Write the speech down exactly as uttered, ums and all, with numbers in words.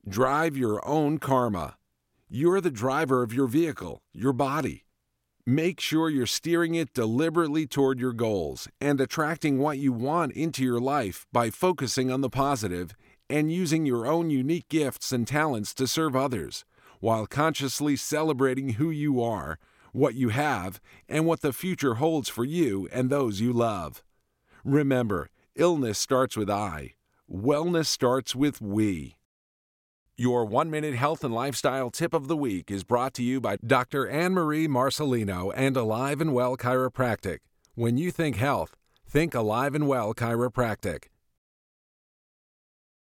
Drive your own karma. You're the driver of your vehicle, your body. Make sure you're steering it deliberately toward your goals and attracting what you want into your life by focusing on the positive and using your own unique gifts and talents to serve others, while consciously celebrating who you are, what you have, and what the future holds for you and those you love. Remember, illness starts with I. Wellness starts with we. Your one-minute health and lifestyle tip of the week is brought to you by Doctor Anne-Marie Marcelino and Alive and Well Chiropractic. When you think health, think Alive and Well Chiropractic.